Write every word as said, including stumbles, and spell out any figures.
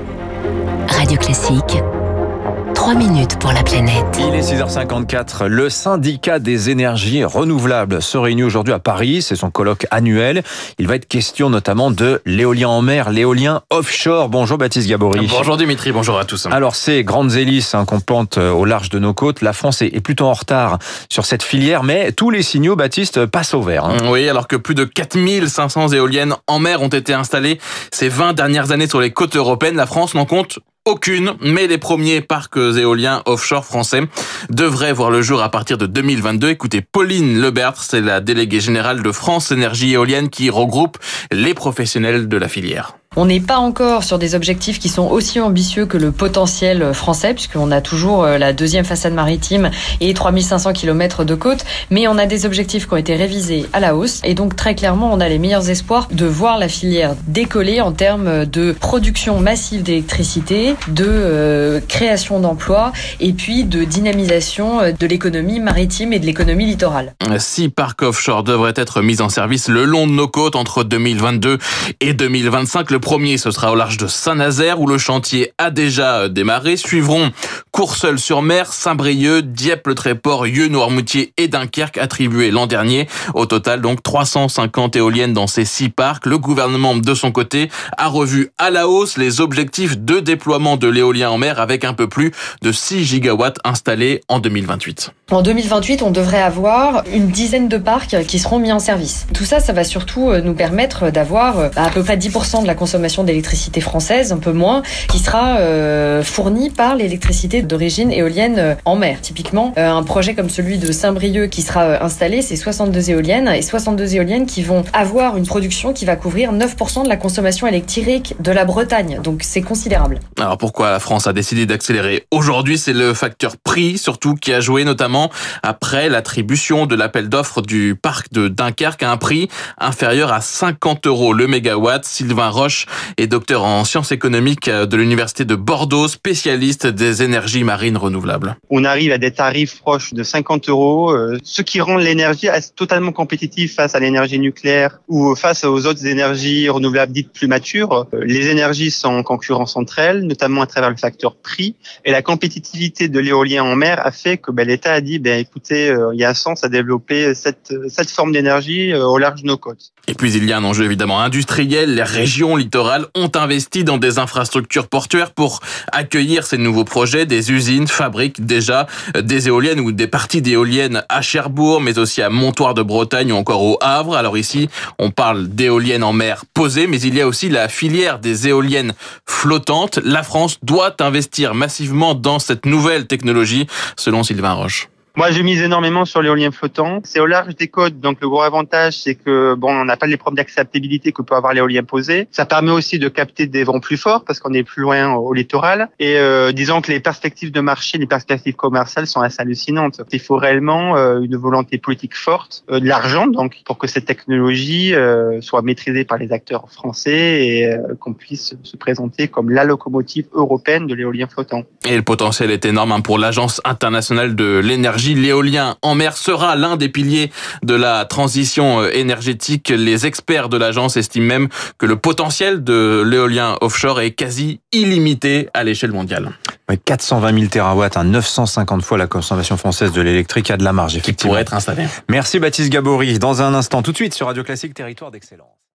Radio Classique, trois minutes pour la planète. Il est six heures cinquante-quatre. Le syndicat des énergies renouvelables se réunit aujourd'hui à Paris. C'est son colloque annuel. Il va être question notamment de l'éolien en mer, l'éolien offshore. Bonjour Baptiste Gabory. Bonjour Dimitri, bonjour à tous. Alors ces grandes hélices hein, qu'on plante au large de nos côtes, la France est, est plutôt en retard sur cette filière, mais tous les signaux, Baptiste, passent au vert. Hein. Oui, alors que plus de quatre mille cinq cents éoliennes en mer ont été installées ces vingt dernières années sur les côtes européennes, la France n'en compte aucune, mais les premiers parcs éoliens offshore français devraient voir le jour à partir de deux mille vingt-deux. Écoutez, Pauline Lebertre, c'est la déléguée générale de France Énergie Éolienne qui regroupe les professionnels de la filière. On n'est pas encore sur des objectifs qui sont aussi ambitieux que le potentiel français, puisqu'on a toujours la deuxième façade maritime et trois mille cinq cents kilomètres de côte, mais on a des objectifs qui ont été révisés à la hausse, et donc très clairement, on a les meilleurs espoirs de voir la filière décoller en termes de production massive d'électricité, de euh, création d'emplois, et puis de dynamisation de l'économie maritime et de l'économie littorale. Six parcs offshore devraient être mis en service le long de nos côtes entre deux mille vingt-deux et deux mille vingt-cinq. Le premier, ce sera au large de Saint-Nazaire, où le chantier a déjà démarré. Suivront Courseulles-sur-Mer, Saint-Brieuc, Dieppe-le-Tréport, Yeux-Noirmoutier et Dunkerque, attribués l'an dernier. Au total, donc, trois cent cinquante éoliennes dans ces six parcs. Le gouvernement, de son côté, a revu à la hausse les objectifs de déploiement de l'éolien en mer, avec un peu plus de six gigawatts installés en deux mille vingt-huit. En deux mille vingt-huit, on devrait avoir une dizaine de parcs qui seront mis en service. Tout ça, ça va surtout nous permettre d'avoir à peu près dix pour cent de la consommation d'électricité française, un peu moins, qui sera euh, fournie par l'électricité d'origine éolienne en mer. Typiquement, euh, un projet comme celui de Saint-Brieuc qui sera euh, installé, c'est soixante-deux éoliennes, et soixante-deux éoliennes qui vont avoir une production qui va couvrir neuf pour cent de la consommation électrique de la Bretagne. Donc c'est considérable. Alors pourquoi la France a décidé d'accélérer aujourd'hui? C'est le facteur prix, surtout, qui a joué, notamment après l'attribution de l'appel d'offres du parc de Dunkerque à un prix inférieur à cinquante euros le mégawatt. Sylvain Roche est docteur en sciences économiques de l'université de Bordeaux, spécialiste des énergies marines renouvelables. On arrive à des tarifs proches de cinquante euros, euh, ce qui rend l'énergie totalement compétitive face à l'énergie nucléaire ou face aux autres énergies renouvelables dites plus matures. Euh, les énergies sont en concurrence entre elles, notamment à travers le facteur prix, et la compétitivité de l'éolien en mer a fait que ben, l'État a dit, ben, écoutez, euh, il y a un sens à développer cette, cette forme d'énergie euh, au large de nos côtes. Et puis il y a un enjeu évidemment industriel. Les régions littorales ont investi dans des infrastructures portuaires pour accueillir ces nouveaux projets. Des usines fabriquent déjà des éoliennes ou des parties d'éoliennes à Cherbourg, mais aussi à Montoire de Bretagne ou encore au Havre. Alors ici, on parle d'éoliennes en mer posées, mais il y a aussi la filière des éoliennes flottantes. La France doit investir massivement dans cette nouvelle technologie, selon Sylvain Roche. Moi, je mise énormément sur l'éolien flottant. C'est au large des côtes, donc le gros avantage, c'est que bon, on n'a pas les problèmes d'acceptabilité que peut avoir l'éolien posé. Ça permet aussi de capter des vents plus forts parce qu'on est plus loin au littoral. Et euh, disons que les perspectives de marché, les perspectives commerciales sont assez hallucinantes. Il faut réellement euh, une volonté politique forte, euh, de l'argent, donc pour que cette technologie euh, soit maîtrisée par les acteurs français et euh, qu'on puisse se présenter comme la locomotive européenne de l'éolien flottant. Et le potentiel est énorme hein, pour l'Agence internationale de l'énergie. L'éolien en mer sera l'un des piliers de la transition énergétique. Les experts de l'agence estiment même que le potentiel de l'éolien offshore est quasi illimité à l'échelle mondiale. Oui, quatre cent vingt mille térawatts, hein, neuf cent cinquante fois la consommation française de l'électrique, il y a de la marge, effectivement. Qui pourrait être installée. Merci Baptiste Gabory. Dans un instant, tout de suite sur Radio Classique, Territoire d'Excellence.